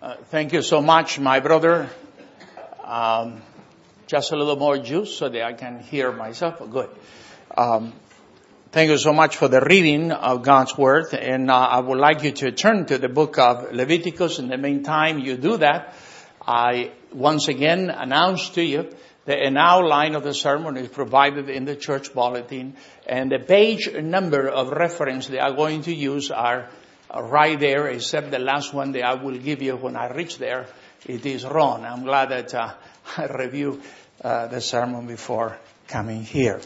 Thank you so much, my brother. Just a little more juice so that I can hear myself. Good. Thank you so much for the reading of God's Word. And I would like you to turn to the book of Leviticus. In the meantime you do that, I once again announce to you that an outline of the sermon is provided in the church bulletin. And the page number of reference they are going to use are right there, except the last one that I will give you when I reach there. It is wrong. I'm glad that I review the sermon before coming here.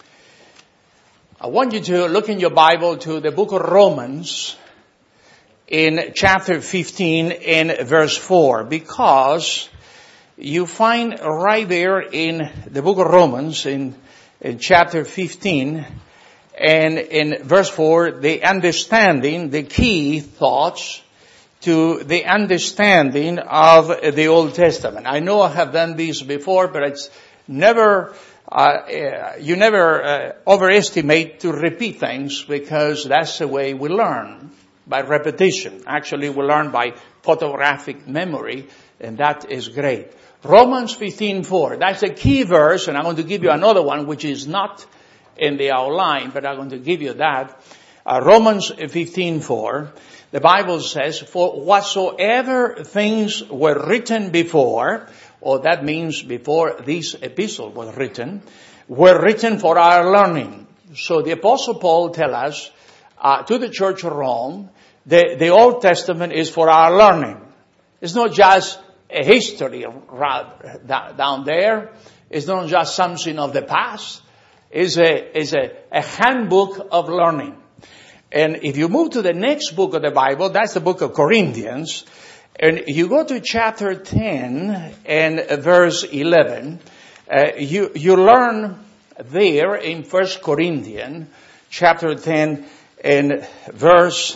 I want you to look in your Bible to the book of Romans in chapter 15 and verse 4, because you find right there in the book of Romans in chapter 15 and in verse 4, the understanding, the key thoughts to the understanding of the Old Testament. I know I have done this before, but it's never, you never overestimate to repeat things, because that's the way we learn, by repetition. Actually, we learn by photographic memory, and that is great. Romans 15:4, that's a key verse, and I'm going to give you another one which is not in the outline, but I'm going to give you that. Romans 15:4, the Bible says, for whatsoever things were written before, or that means before this epistle was written, were written for our learning. So the Apostle Paul tells us to the church of Rome, the Old Testament is for our learning. It's not just a history down there. It's not just something of the past. Is a handbook of learning. And if you move to the next book of the Bible, that's the book of Corinthians, and you go to chapter 10 and verse 11, you learn there in 1 Corinthians chapter 10 and verse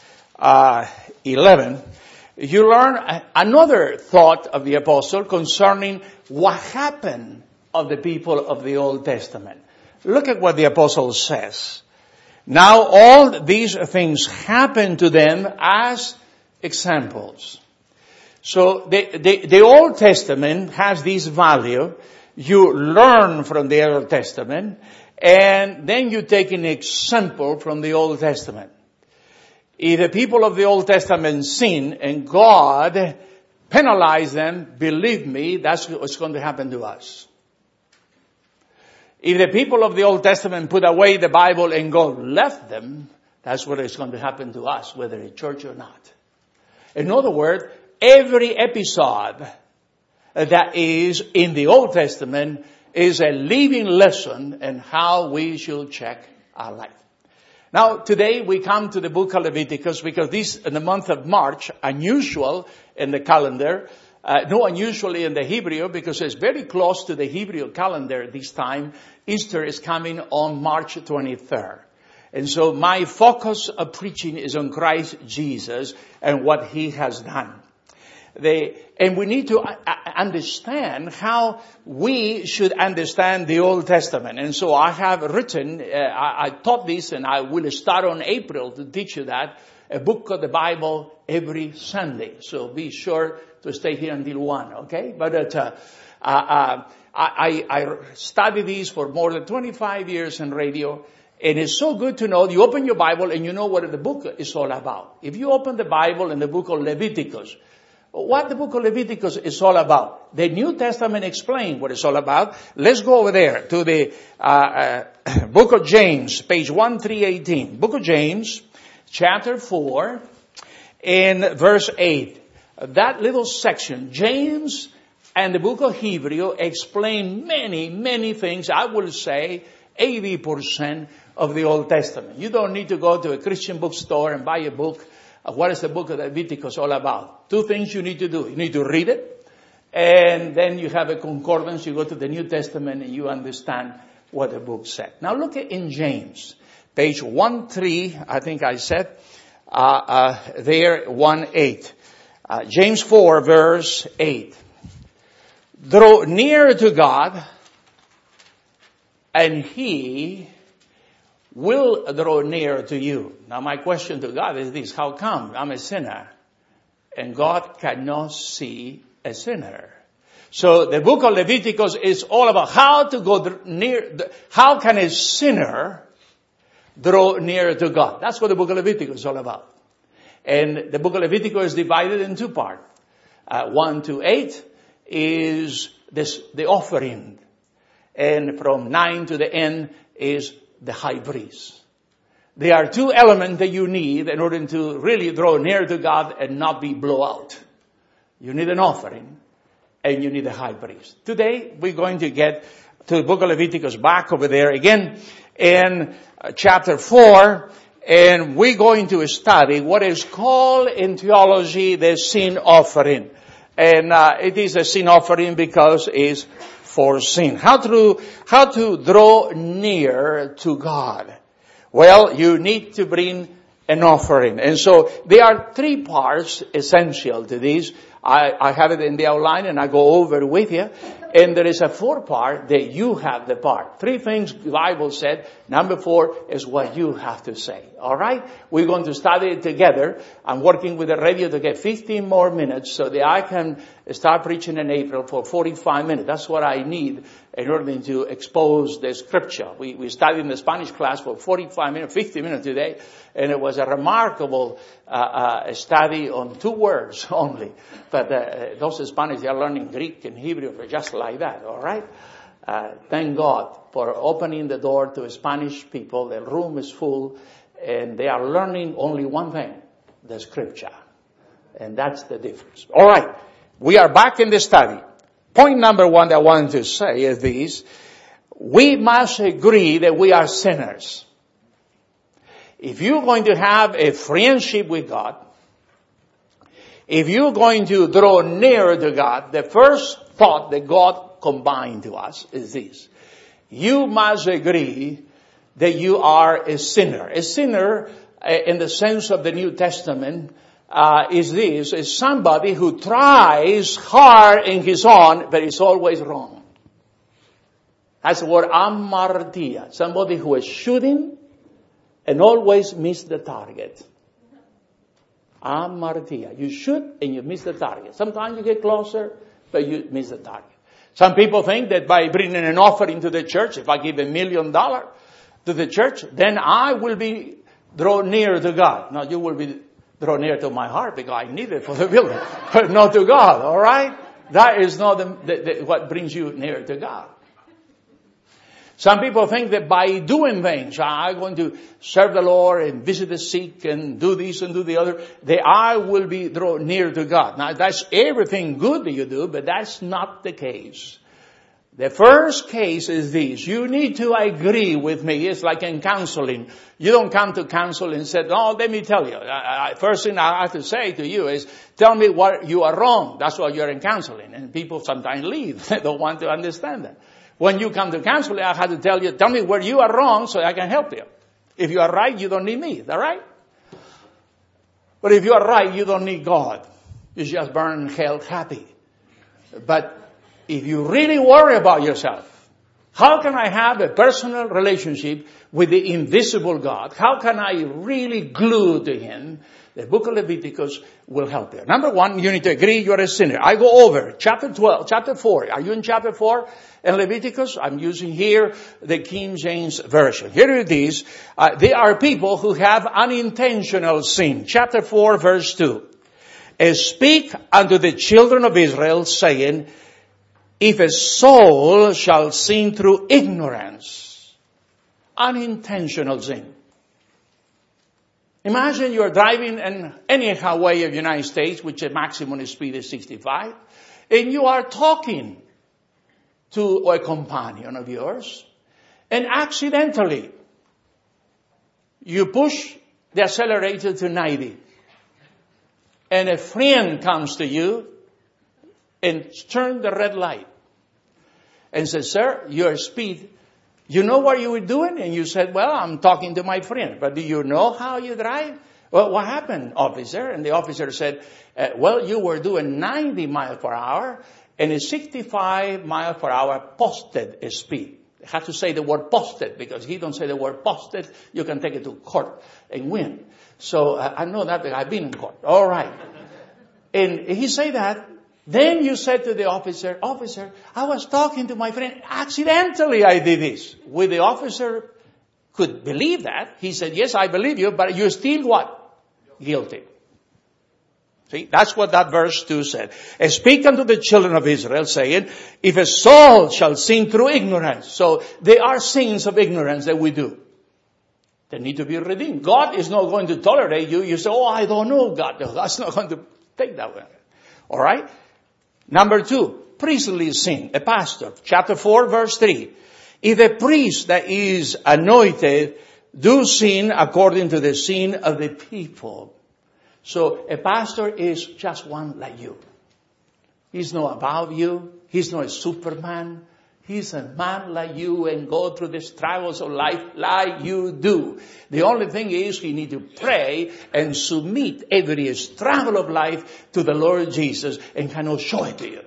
11, you learn another thought of the apostle concerning what happened of the people of the Old Testament. Look at what the apostle says. Now all these things happen to them as examples. So the Old Testament has this value. You learn from the Old Testament, and then you take an example from the Old Testament. If the people of the Old Testament sin and God penalized them, believe me, that's what's going to happen to us. If the people of the Old Testament put away the Bible and God left them, that's what is going to happen to us, whether in church or not. In other words, every episode that is in the Old Testament is a living lesson in how we should check our life. Now, today we come to the book of Leviticus because this, in the month of March, unusual in the calendar, no unusually in the Hebrew, because it's very close to the Hebrew calendar this time. Easter is coming on March 23rd. And so my focus of preaching is on Christ Jesus and what He has done. And we need to understand how we should understand the Old Testament. And so I have written, I taught this, and I will start on April to teach you that, a book of the Bible every Sunday. So be sure to stay here until 1, okay? But I studied these for more than 25 years in radio, and it's so good to know. You open your Bible and you know what the book is all about. If you open the Bible in the book of Leviticus, what the book of Leviticus is all about, the New Testament explains what it's all about. Let's go over there to the book of James, page 1318. Book of James, chapter 4, and verse 8. That little section, James and the book of Hebrew, explain many, many things. I will say 80% of the Old Testament. You don't need to go to a Christian bookstore and buy a book. What is the book of Leviticus all about? Two things you need to do. You need to read it, and then you have a concordance. You go to the New Testament and you understand what the book said. Now look at in James, page 13, I think I said, there, 1:8. James 4, verse 8. Draw near to God, and He will draw near to you. Now my question to God is this: how come I'm a sinner And God cannot see a sinner. So the book of Leviticus is all about how to go how can a sinner draw near to God. That's what the book of Leviticus is all about. And the book of Leviticus is divided in two parts. 1 to 8 is the offering. And from 9 to the end is the high priest. There are two elements that you need in order to really draw near to God and not be blown out. You need an offering and you need a high priest. Today we're going to get to the book of Leviticus, back over there again in chapter 4, and we're going to study what is called in theology the sin offering. And it is a sin offering because it's for sin. How to draw near to God? Well, you need to bring an offering. And so there are three parts essential to this. I have it in the outline and I go over with you. And there is a fourth part that you have the part. Three things the Bible said. Number 4 is what you have to say. All right? We're going to study it together. I'm working with the radio to get 15 more minutes so that I can start preaching in April for 45 minutes. That's what I need in order to expose the scripture. We studied in the Spanish class for 45 minutes, 50 minutes today. And it was a remarkable study on 2 words only. But those Spanish, they are learning Greek and Hebrew for just like that, all right? Thank God for opening the door to Spanish people. The room is full, and they are learning only one thing, the scripture. And that's the difference. All right, we are back in the study. Point number 1 that I wanted to say is this. We must agree that we are sinners. If you're going to have a friendship with God, if you're going to draw near to God, the first thought that God combined to us is this. You must agree that you are a sinner. A sinner, in the sense of the New Testament, is somebody who tries hard in his own, but is always wrong. That's the word amartia. Somebody who is shooting and always miss the target. Amartia. You shoot and you miss the target. Sometimes you get closer, but you miss the target. Some people think that by bringing an offering to the church, if I give $1 million to the church, then I will be drawn near to God. No, you will be drawn near to my heart because I need it for the building, but not to God, all right? That is not what brings you near to God. Some people think that by doing things, I'm going to serve the Lord and visit the sick and do this and do the other, that I will be drawn near to God. Now, that's everything good that you do, but that's not the case. The first case is this. You need to agree with me. It's like in counseling. You don't come to counsel and say, oh, let me tell you. First thing I have to say to you is, tell me what you are wrong. That's why you're in counseling. And people sometimes leave. They don't want to understand that. When you come to counseling, I have to tell you, tell me where you are wrong so I can help you. If you are right, you don't need me. Is that right? But if you are right, you don't need God. You just burn in hell happy. But if you really worry about yourself, how can I have a personal relationship with the invisible God? How can I really glue to Him? The book of Leviticus will help you. Number 1, you need to agree you're a sinner. I go over chapter 4. Are you in chapter 4 in Leviticus? I'm using here the King James Version. Here it is. There are people who have unintentional sin. Chapter 4, verse 2. Speak unto the children of Israel, saying, if a soul shall sin through ignorance, unintentional sin. Imagine you're driving in any highway of the United States, which the maximum speed is 65, and you are talking to a companion of yours, and accidentally you push the accelerator to 90, and a friend comes to you and turns the red light and says, sir, your speed, you know what you were doing? And you said, well, I'm talking to my friend. But do you know how you drive? Well, what happened, officer? And the officer said, well, you were doing 90 miles per hour and a 65 miles per hour posted speed. I have to say the word posted because he don't say the word posted. You can take it to court and win. So I know that I've been in court. All right. And he said that. Then you said to the officer, officer, I was talking to my friend. Accidentally I did this. Well, the officer could believe that. He said, yes, I believe you, but you're still what? Guilty. See, that's what that verse 2 said. And speak unto the children of Israel, saying, if a soul shall sin through ignorance. So there are sins of ignorance that we do. They need to be redeemed. God is not going to tolerate you. You say, oh, I don't know God. God's not going to take that way. All right? Number 2, priestly sin. A pastor. Chapter 4, verse 3. If a priest that is anointed do sin according to the sin of the people. So a pastor is just one like you. He's not above you. He's not a Superman. He's a man like you and go through the struggles of life like you do. The only thing is you need to pray and submit every struggle of life to the Lord Jesus and cannot show it to you.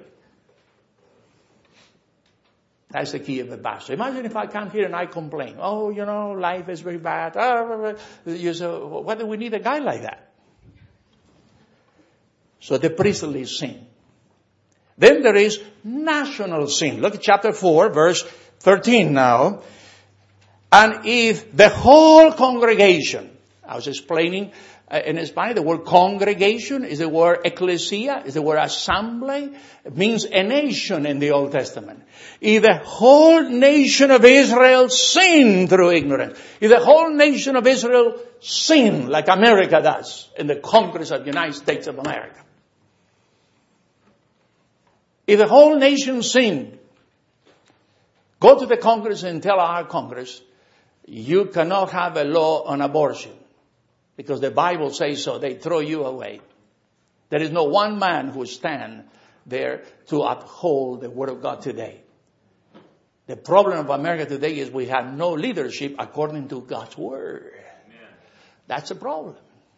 That's the key of a pastor. Imagine if I come here and I complain. Oh, life is very bad. You say, why do we need a guy like that? So the priestly sin. Then there is national sin. Look at chapter 4, verse 13 now. And if the whole congregation, I was explaining in Spanish, the word congregation is the word ecclesia, is the word assembly. It means a nation in the Old Testament. If the whole nation of Israel sinned through ignorance, if the whole nation of Israel sinned like America does in the Congress of the United States of America, if the whole nation sinned, go to the Congress and tell our Congress, you cannot have a law on abortion. Because the Bible says so. They throw you away. There is no one man who stands there to uphold the Word of God today. The problem of America today is we have no leadership according to God's Word. Amen. That's a problem.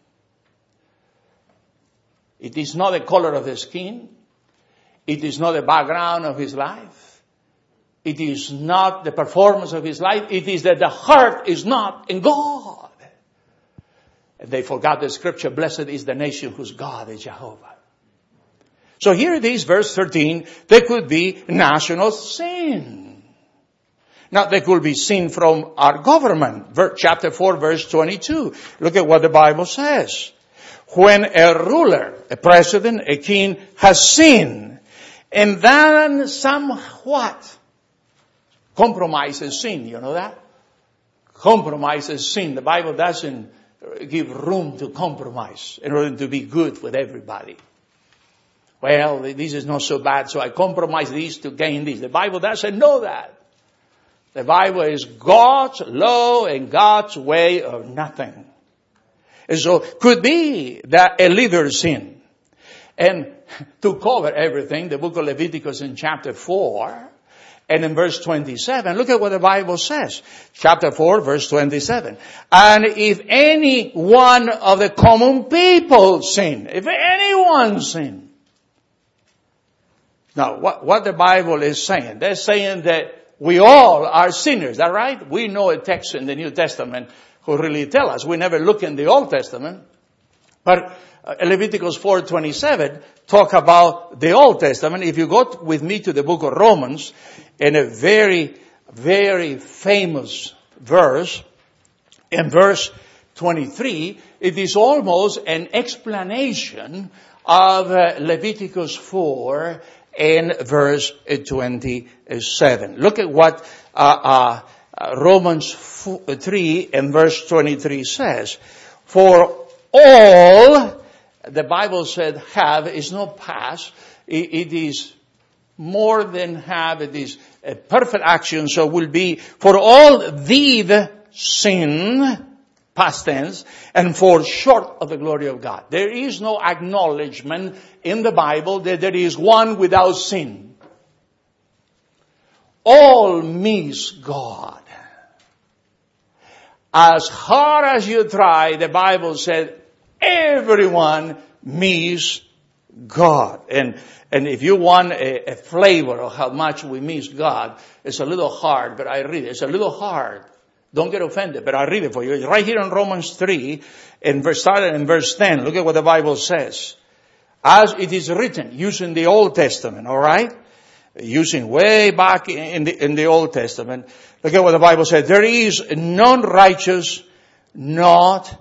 It is not the color of the skin. It is not the background of his life. It is not the performance of his life. It is that the heart is not in God. And they forgot the scripture, blessed is the nation whose God is Jehovah. So here it is, verse 13, there could be national sin. Now there could be sin from our government. Chapter 4, verse 22. Look at what the Bible says. When a ruler, a president, a king has sinned, and then somewhat compromises sin. You know that? Compromises sin. The Bible doesn't give room to compromise in order to be good with everybody. Well, this is not so bad, so I compromise this to gain this. The Bible doesn't know that. The Bible is God's law and God's way of nothing. And so could be that a leader sin. And to cover everything, the book of Leviticus in chapter 4 and in verse 27, look at what the Bible says. Chapter 4, verse 27. And if any one of the common people sin, if anyone sin. Now, what the Bible is saying, they're saying that we all are sinners. Is that right? We know a text in the New Testament who really tell us. We never look in the Old Testament. But Leviticus 4:27 talk about the Old Testament. If you go with me to the book of Romans, in a very, very famous verse, in verse 23, it is almost an explanation of Leviticus 4 and verse 27. Look at what Romans 3 and verse 23 says. For all, the Bible said have is not past. It is more than have. It is a perfect action. So will be for all did sin, past tense, and fall short of the glory of God. There is no acknowledgement in the Bible that there is one without sin. All miss God. As hard as you try, the Bible said, everyone miss God. And if you want a flavor of how much we miss God, it's a little hard, but I read it. It's a little hard. Don't get offended, but I'll read it for you. It's right here in Romans 3, starting in verse 10. Look at what the Bible says. as it is written, using the Old Testament, all right? Using way back in the Old Testament. Look at what the Bible said. There is none righteous, not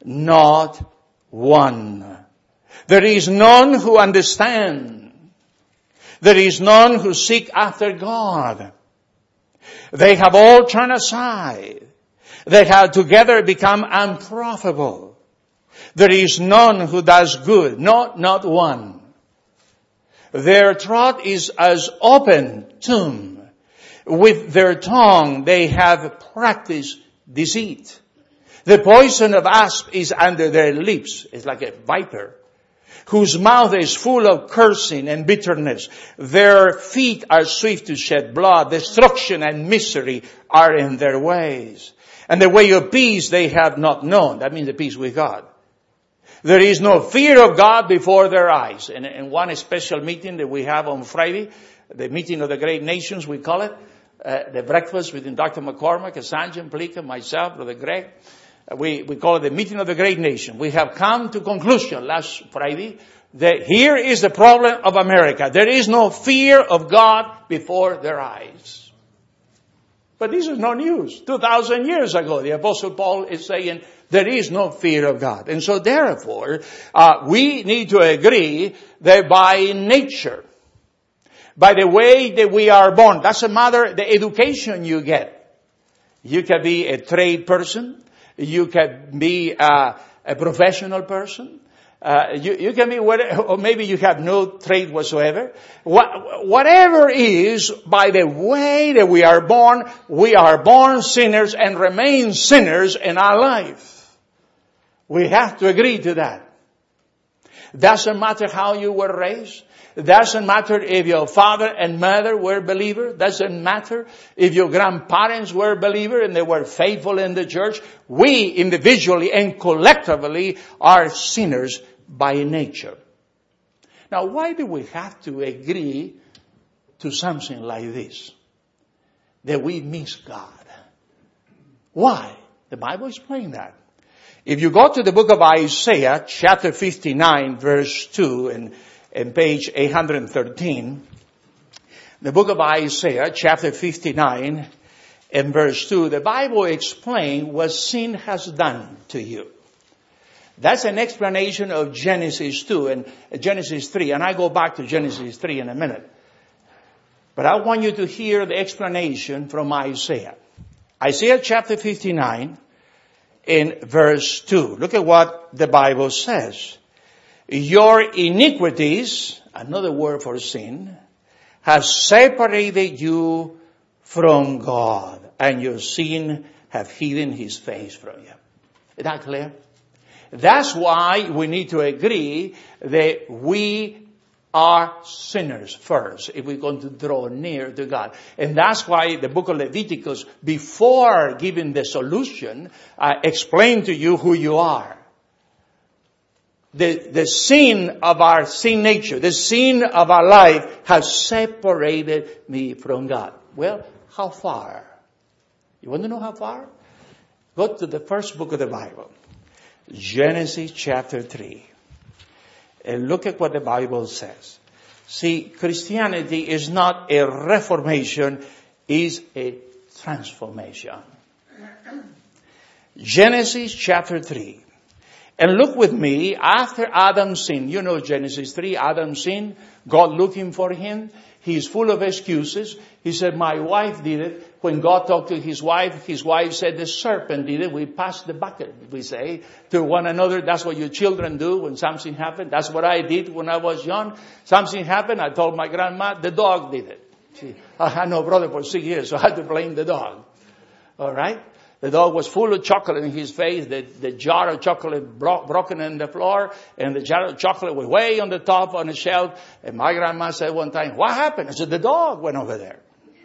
one. There is none who understand. There is none who seek after God. They have all turned aside. They have together become unprofitable. There is none who does good, not one. Their throat is as open tomb. With their tongue they have practiced deceit. The poison of asp is under their lips. It's like a viper, whose mouth is full of cursing and bitterness. Their feet are swift to shed blood. Destruction and misery are in their ways. And the way of peace they have not known. That means the peace with God. There is no fear of God before their eyes. And in one special meeting that we have on Friday, the meeting of the great nations, we call it, the breakfast with Dr. McCormick, Sanjan, Plika, myself, Brother Greg. We call it the meeting of the great nation. We have come to conclusion last Friday that here is the problem of America. There is no fear of God before their eyes. But this is no news. 2,000 years ago, the Apostle Paul is saying there is no fear of God. And so therefore, we need to agree that by nature, by the way that we are born, doesn't matter the education you get. You can be a trade person. You can be a professional person. You can be whatever, or maybe you have no trade whatsoever. Whatever is, by the way that we are born sinners and remain sinners in our life. We have to agree to that. Doesn't matter how you were raised. Doesn't matter if your father and mother were believers. Doesn't matter if your grandparents were believers and they were faithful in the church. We individually and collectively are sinners by nature. Now, why do we have to agree to something like this? That we miss God. Why? The Bible explains that. If you go to the book of Isaiah, chapter 59, verse 2, and page 813, the book of Isaiah, chapter 59, and verse 2, the Bible explains what sin has done to you. That's an explanation of Genesis 2 and Genesis 3, and I go back to Genesis 3 in a minute. But I want you to hear the explanation from Isaiah. Isaiah chapter 59, in verse 2. Look at what the Bible says. Your iniquities, another word for sin, have separated you from God, and your sin have hidden His face from you. Is that clear? That's why we need to agree that we are sinners first if we're going to draw near to God. And that's why the book of Leviticus, before giving the solution, explain to you who you are. The sin of our sin nature, the sin of our life has separated me from God. Well, how far? You want to know how far? Go to the first book of the Bible, Genesis chapter 3. And look at what the Bible says. See, Christianity is not a reformation, it's a transformation. Genesis chapter 3. And look with me, after Adam sinned, you know Genesis 3, Adam sinned, God looking for him. He's full of excuses. He said, my wife did it. When God talked to his wife said, the serpent did it. We passed the bucket, we say, to one another. That's what your children do when something happened. That's what I did when I was young. Something happened, I told my grandma, the dog did it. I had no brother for 6 years, so I had to blame the dog. All right? The dog was full of chocolate in his face. The jar of chocolate broken on the floor. And the jar of chocolate was way on the top on the shelf. And my grandma said one time, what happened? I said, the dog went over there.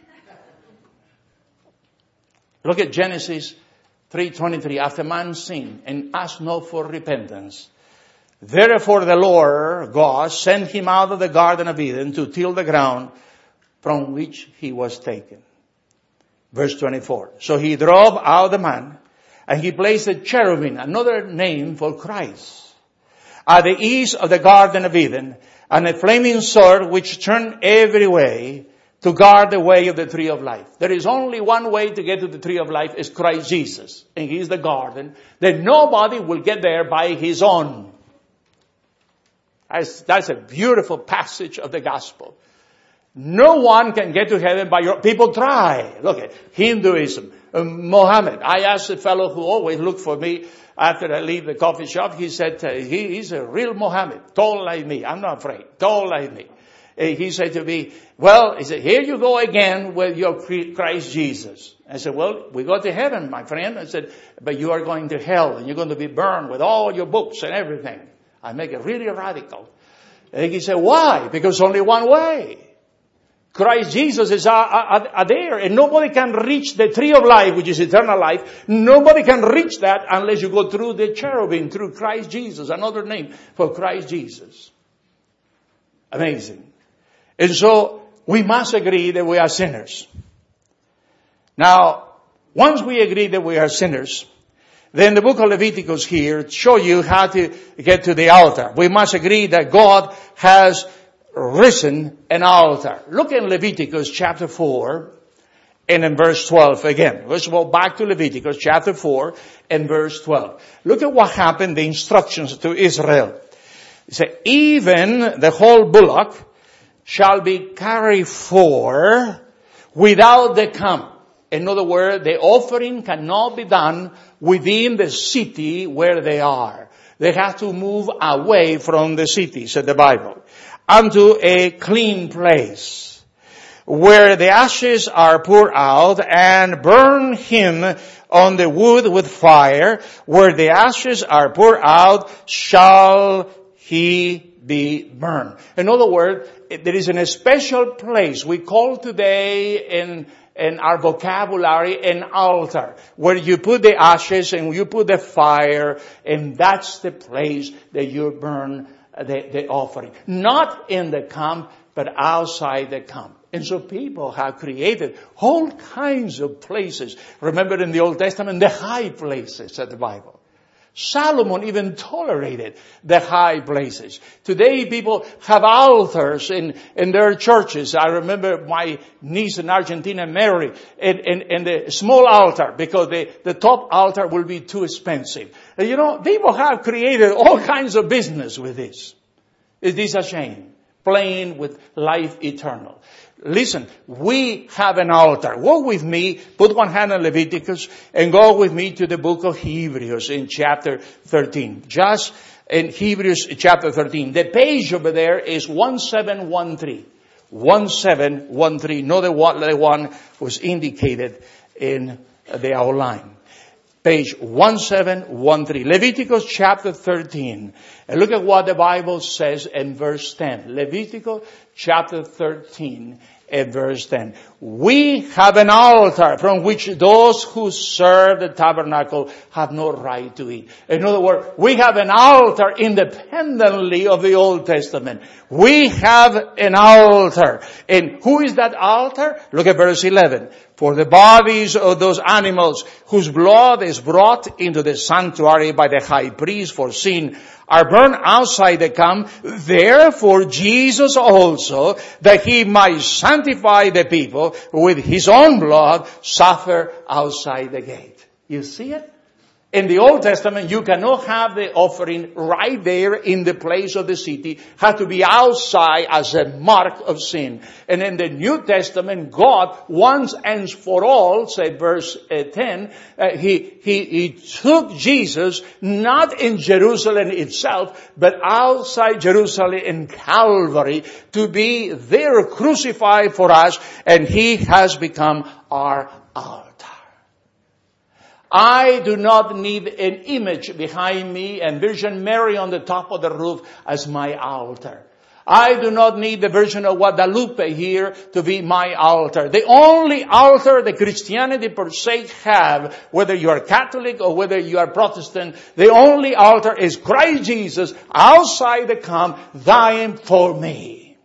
Look at Genesis 3:23. After man sinned and asked not for repentance. Therefore the Lord God sent him out of the Garden of Eden to till the ground from which he was taken. Verse 24. So he drove out the man, and he placed a cherubim, another name for Christ, at the east of the Garden of Eden, and a flaming sword which turned every way to guard the way of the tree of life. There is only one way to get to the tree of life, is Christ Jesus. And He is the garden. That nobody will get there by his own. That's a beautiful passage of the gospel. No one can get to heaven by your... People try. Look at Hinduism, Mohammed. I asked a fellow who always looked for me after I leave the coffee shop. He said, he's a real Mohammed. Tall like me. I'm not afraid. Tall like me. He said to me, well, he said, here you go again with your Christ Jesus. I said, well, we go to heaven, my friend. I said, but you are going to hell and you're going to be burned with all your books and everything. I make it really radical. And he said, why? Because only one way. Christ Jesus is there, and nobody can reach the tree of life, which is eternal life. Nobody can reach that unless you go through the cherubim, through Christ Jesus, another name for Christ Jesus. Amazing. And so we must agree that we are sinners. Now, once we agree that we are sinners, then the book of Leviticus here show you how to get to the altar. We must agree that God has risen an altar. Look in Leviticus chapter 4 and in verse 12 again. Let's go back to Leviticus chapter 4 and verse 12. Look at what happened, the instructions to Israel. It said, even the whole bullock shall be carried for without the camp. In other words, the offering cannot be done within the city where they are. They have to move away from the city, said the Bible, unto a clean place, where the ashes are poured out, and burn him on the wood with fire. Where the ashes are poured out, shall he be burned. In other words, there is a special place we call today in our vocabulary an altar, where you put the ashes and you put the fire, and that's the place that you burn the offering. Not in the camp, but outside the camp. And so people have created all kinds of places. Remember in the Old Testament, the high places, said the Bible. Solomon even tolerated the high places. Today people have altars in their churches. I remember my niece in Argentina, Mary, in the small altar, because the top altar will be too expensive. And you know, people have created all kinds of business with this. Is this a shame? Playing with life eternal. Listen, we have an altar. Walk with me, put one hand on Leviticus, and go with me to the book of Hebrews in chapter 13. Just in Hebrews chapter 13. The page over there is 1713. 1713, not the one was indicated in the outline. Page 1713. Leviticus chapter 13. And look at what the Bible says in verse 10. Leviticus chapter 13 and verse 10. We have an altar from which those who serve the tabernacle have no right to eat. In other words, we have an altar independently of the Old Testament. We have an altar. And who is that altar? Look at verse 11. For the bodies of those animals whose blood is brought into the sanctuary by the high priest for sin are burned outside the camp. Therefore Jesus also, that he might sanctify the people with his own blood, suffer outside the gate. You see it? In the Old Testament, you cannot have the offering right there in the place of the city. Had to be outside as a mark of sin. And in the New Testament, God once and for all, said verse 10, he took Jesus not in Jerusalem itself, but outside Jerusalem in Calvary to be there crucified for us, and he has become our altar. I do not need an image behind me and Virgin Mary on the top of the roof as my altar. I do not need the Virgin of Guadalupe here to be my altar. The only altar that Christianity per se have, whether you are Catholic or whether you are Protestant, the only altar is Christ Jesus outside the camp dying for me.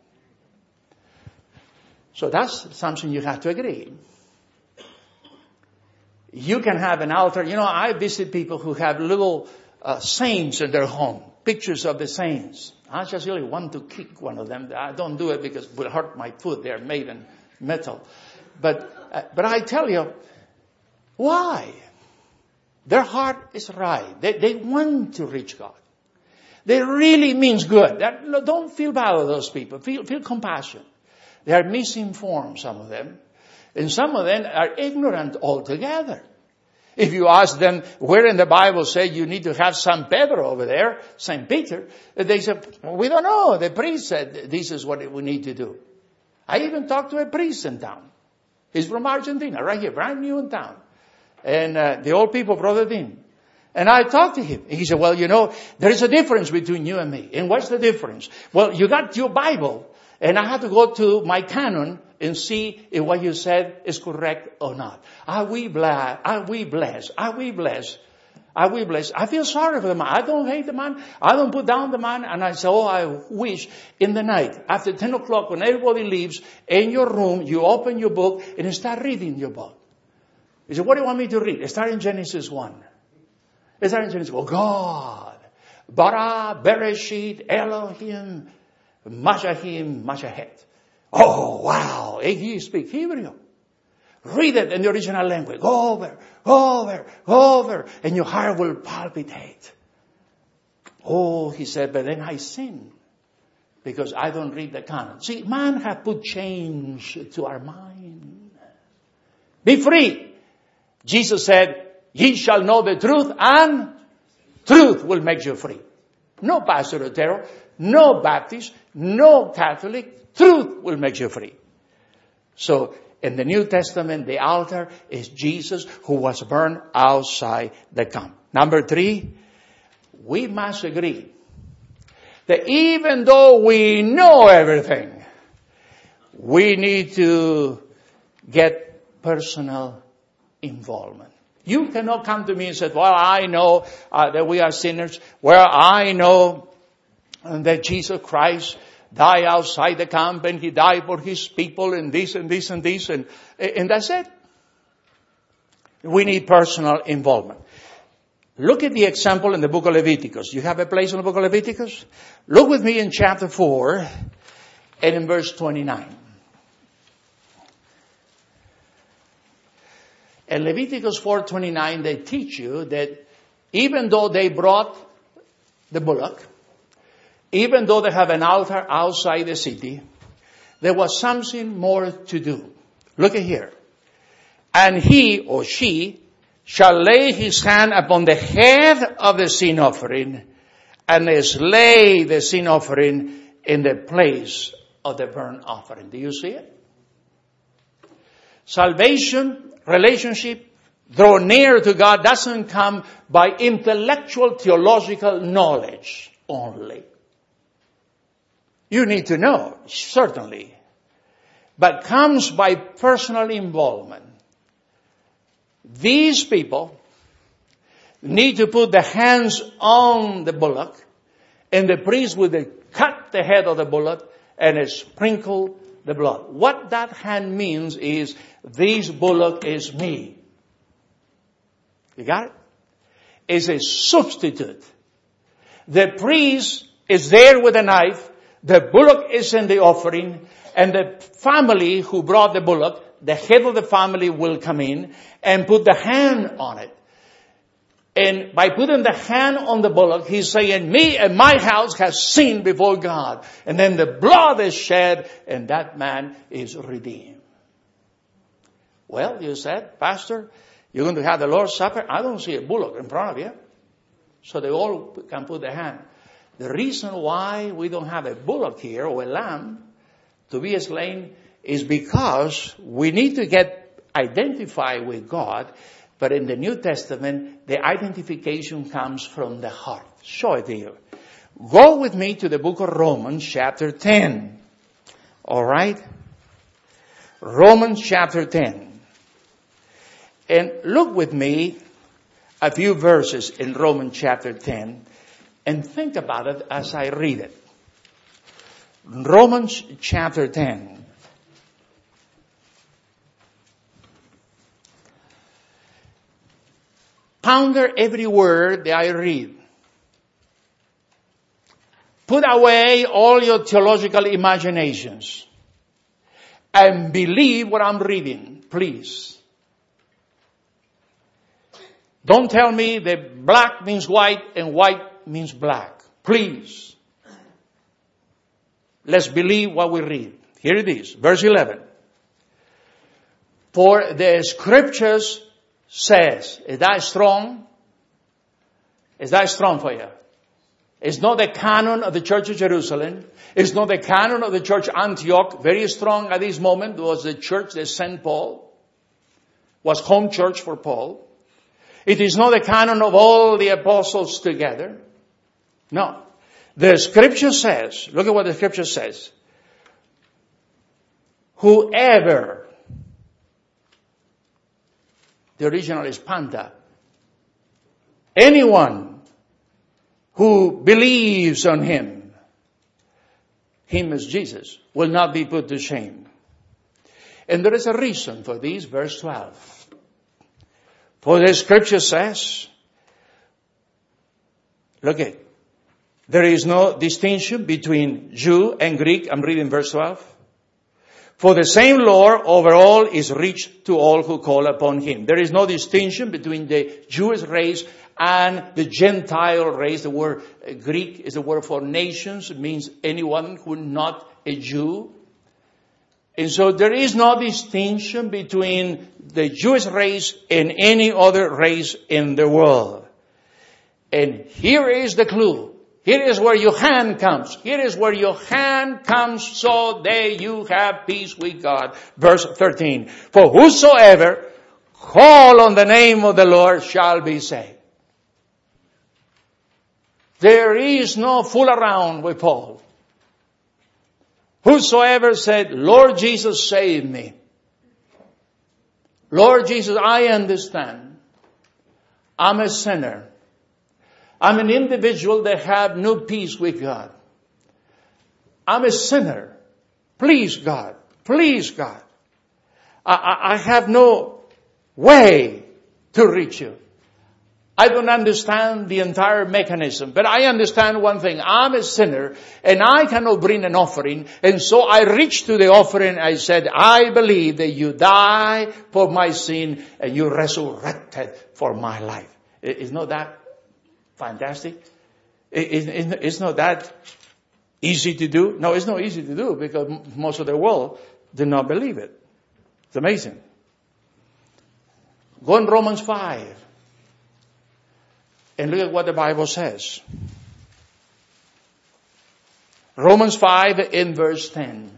So that's something you have to agree. You can have an altar. You know, I visit people who have little saints in their home, pictures of the saints. I just really want to kick one of them. I don't do it because it will hurt my foot. They're made in metal. But I tell you, why? Their heart is right. They want to reach God. They really means good. Don't feel bad for those people. Feel compassion. They are misinformed, some of them. And some of them are ignorant altogether. If you ask them, where in the Bible say you need to have San Pedro over there, St. Peter, they said, we don't know. The priest said this is what we need to do. I even talked to a priest in town. He's from Argentina, right here, brand new in town. And the old people brought it in. And I talked to him. He said, well, there is a difference between you and me. And what's the difference? Well, you got your Bible, and I have to go to my canon and see if what you said is correct or not. Are we blessed? Are we blessed? Are we blessed? Are we blessed? I feel sorry for the man. I don't hate the man. I don't put down the man. And I say, I wish in the night, after 10 o'clock, when everybody leaves, in your room, you open your book and start reading your book. He said, what do you want me to read? Start in Genesis 1. Start in Genesis 1. God, Bara, Bereshit, Elohim, Mashahim, Mashahet. Oh, wow. And he speaks Hebrew. Read it in the original language. Go over. And your heart will palpitate. Oh, he said, but then I sin. Because I don't read the canon. See, man has put change to our mind. Be free. Jesus said, ye shall know the truth, and truth will make you free. No Pastor Otero, no Baptist, no Catholic. Truth will make you free. So, in the New Testament, the altar is Jesus who was burned outside the camp. Number 3, we must agree that even though we know everything, we need to get personal involvement. You cannot come to me and say, well, I know that we are sinners. Well, I know that Jesus Christ died outside the camp and he died for his people and this and this and this and that's it. We need personal involvement. Look at the example in the book of Leviticus. You have a place in the book of Leviticus? Look with me in chapter 4 and in verse 29. In Leviticus 4:29, they teach you that even though they brought the bullock, even though they have an altar outside the city, there was something more to do. Look at here. And he or she shall lay his hand upon the head of the sin offering and slay the sin offering in the place of the burnt offering. Do you see it? Salvation, relationship, draw near to God doesn't come by intellectual theological knowledge only. You need to know, certainly. But comes by personal involvement. These people need to put their hands on the bullock, and the priest will cut the head of the bullock and sprinkle the blood. What that hand means is, this bullock is me. You got it? It's a substitute. The priest is there with a knife. The bullock is in the offering, and the family who brought the bullock, the head of the family will come in and put the hand on it. And by putting the hand on the bullock, he's saying, me and my house has sinned before God. And then the blood is shed, and that man is redeemed. Well, you said, Pastor, you're going to have the Lord's Supper? I don't see a bullock in front of you. So they all can put their hand. The reason why we don't have a bullock here or a lamb to be slain is because we need to get identified with God. But in the New Testament, the identification comes from the heart. Show it to you. Go with me to the book of Romans chapter 10. All right? Romans chapter 10. And look with me a few verses in Romans chapter 10. And think about it as I read it. Romans chapter 10. Ponder every word that I read. put away all your theological imaginations and believe what I'm reading, please. Don't tell me that black means white and white means black. Please. Let's believe what we read. Here it is, verse 11. For the scriptures says, is that strong? Is that strong for you? It's not the canon of the Church of Jerusalem. It's not the canon of the Church of Antioch. Very strong at this moment was the church that sent Paul. Was home church for Paul. It is not the canon of all the apostles together. No. The scripture says, look at what the scripture says. Whoever, the original is panta, anyone who believes on him is Jesus, will not be put to shame. And there is a reason for this, verse 12. For the scripture says, look at, there is no distinction between Jew and Greek. I'm reading verse 12. For the same Lord over all is rich to all who call upon him. There is no distinction between the Jewish race and the Gentile race. The word Greek is the word for nations. It means anyone who is not a Jew. And so there is no distinction between the Jewish race and any other race in the world. And here is the clue. Here is where your hand comes. Here is where your hand comes so that you have peace with God. Verse 13. For whosoever call on the name of the Lord shall be saved. There is no fool around with Paul. Whosoever said, Lord Jesus, save me. Lord Jesus, I understand. I'm a sinner. I'm an individual that have no peace with God. I'm a sinner. Please, God. Please, God. I have no way to reach you. I don't understand the entire mechanism, but I understand one thing. I'm a sinner and I cannot bring an offering. And so I reached to the offering. I said, I believe that you died for my sin and you resurrected for my life. Is not that fantastic? It's not that easy to do. No, it's not easy to do because most of the world do not believe it. It's amazing. Go in Romans 5. And look at what the Bible says. Romans 5 in verse 10.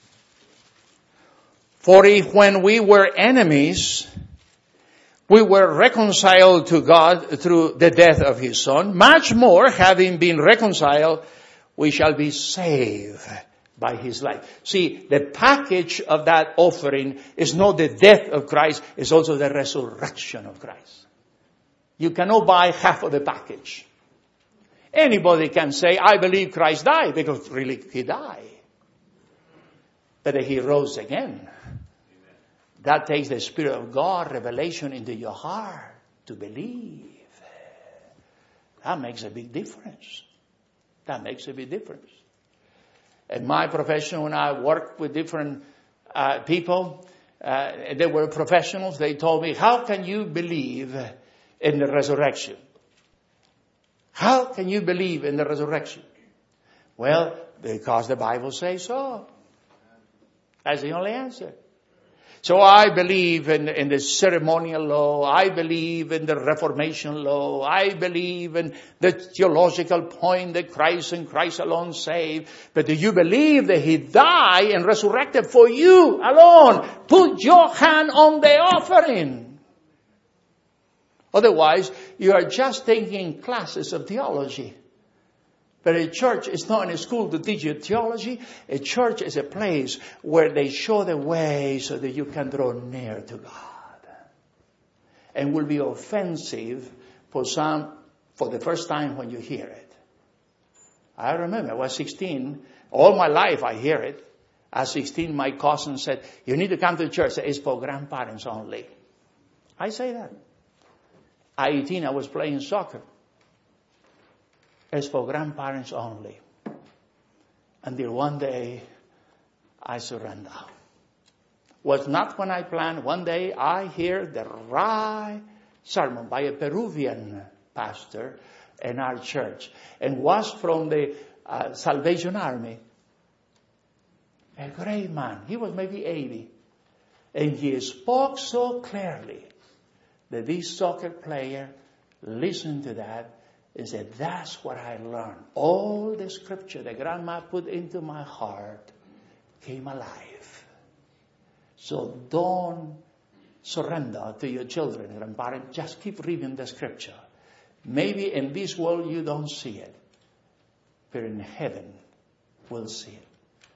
For if when we were enemies, we were reconciled to God through the death of his Son, much more, having been reconciled, we shall be saved by his life. See, the package of that offering is not the death of Christ, it's also the resurrection of Christ. You cannot buy half of the package. Anybody can say, I believe Christ died, because really he died. But he rose again. That takes the Spirit of God, revelation into your heart to believe. That makes a big difference. That makes a big difference. In my profession, when I worked with different people, they were professionals, they told me, how can you believe in the resurrection? How can you believe in the resurrection? Well, because the Bible says so. That's the only answer. So I believe in the ceremonial law. I believe in the Reformation law. I believe in the theological point that Christ and Christ alone save. But do you believe that he died and resurrected for you alone? Put your hand on the offering. Otherwise, you are just taking classes of theology. But a church is not a school to teach you theology. A church is a place where they show the way so that you can draw near to God. And will be offensive for some for the first time when you hear it. I remember I was 16. All my life I hear it. At 16, my cousin said, you need to come to church. It's for grandparents only. I say that. At 18, I was playing soccer. It's for grandparents only. until one day I surrender. Was not when I planned. One day I hear the right sermon by a Peruvian pastor in our church, and was from the Salvation Army. A great man. He was maybe 80. And he spoke so clearly that this soccer player listened to that and said, that's what I learned. All the scripture that Grandma put into my heart came alive. So don't surrender to your children, grandparents. Just keep reading the scripture. Maybe in this world you don't see it, but in heaven we'll see it.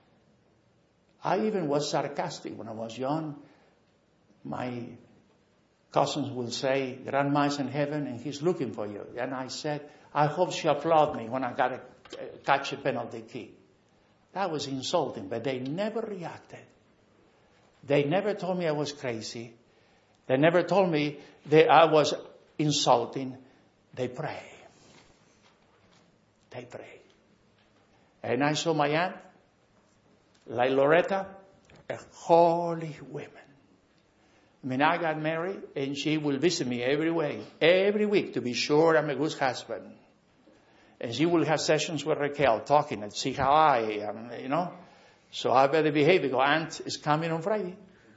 I even was sarcastic when I was young. My cousins will say, Grandma's in heaven and he's looking for you. And I said, I hope she applaud me when I got to catch a penalty kick. That was insulting, but they never reacted. They never told me I was crazy. They never told me that I was insulting. They pray. They pray. And I saw my aunt, like Loretta, a holy woman. I mean, I got married and she will visit me every week to be sure I'm a good husband. And she will have sessions with Raquel talking and see how I am, you know. So I better behave because Aunt is coming on Friday.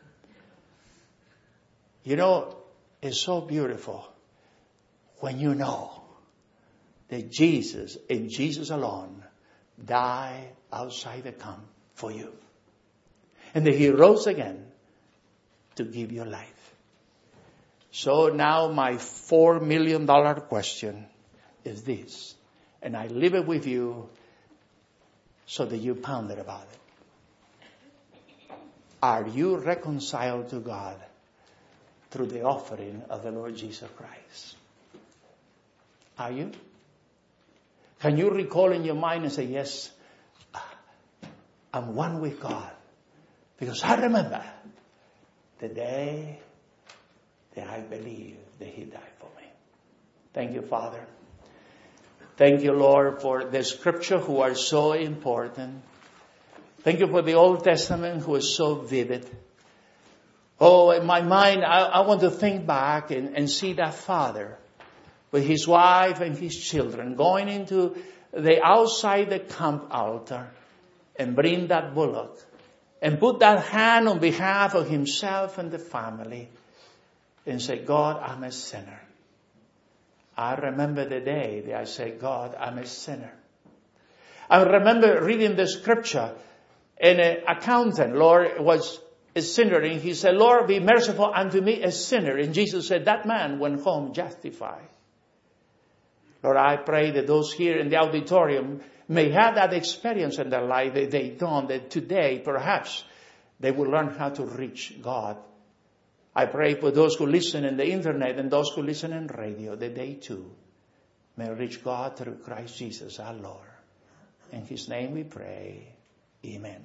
You know, it's so beautiful when you know that Jesus and Jesus alone died outside the camp for you. And that he rose again to give you life. So now my $4 million question is this. And I leave it with you so that you ponder about it. Are you reconciled to God through the offering of the Lord Jesus Christ? Are you? Can you recall in your mind and say, yes, I'm one with God? Because I remember the day that I believed that he died for me. Thank you, Father. Thank you, Lord, for the scripture who are so important. Thank you for the Old Testament who is so vivid. Oh, in my mind, I want to think back and see that father with his wife and his children going into the outside the camp altar and bring that bullock and put that hand on behalf of himself and the family and say, God, I'm a sinner. I remember the day that I said, God, I'm a sinner. I remember reading the scripture, and an accountant, Lord, was a sinner, and he said, Lord, be merciful unto me, a sinner. And Jesus said, that man went home justified. Lord, I pray that those here in the auditorium may have that experience in their life that they don't, that today perhaps they will learn how to reach God. I pray for those who listen in the internet and those who listen in radio that they too may reach God through Christ Jesus our Lord. In his name we pray. Amen.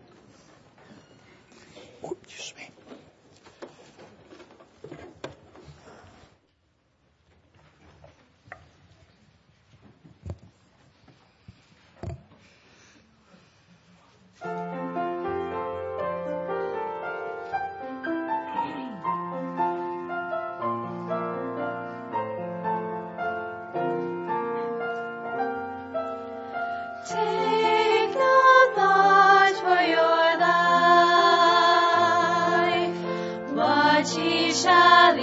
Oh, excuse me. Take no thought for your life, what ye shall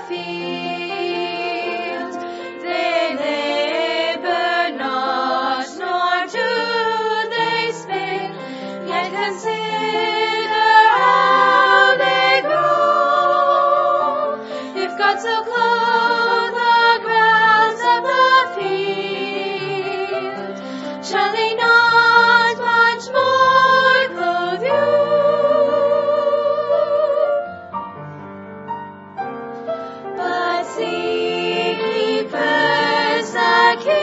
field. They labor not, nor do they spin, yet consider how they grow. If God so clothe the grass of the field, shall He not much more clothe you? But seek ye first the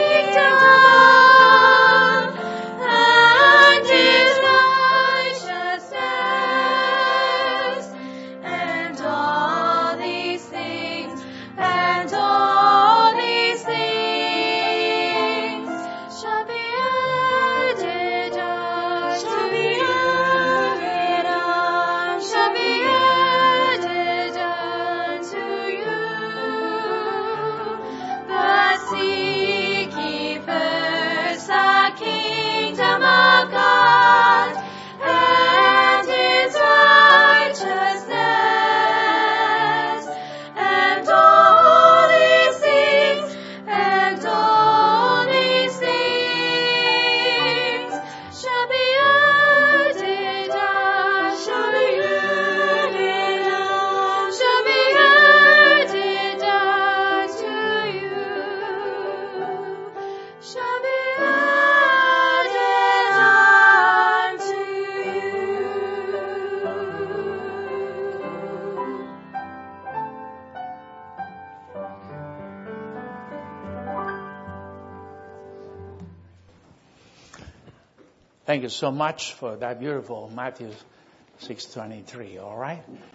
kingdom and His righteousness, and all these things shall be added unto you. But seek ye first the kingdom of God and His righteousness, and all these things shall be added unto you. Shall be added unto you. Shall be added unto Thank you so much for that beautiful Matthew 6:23, all right?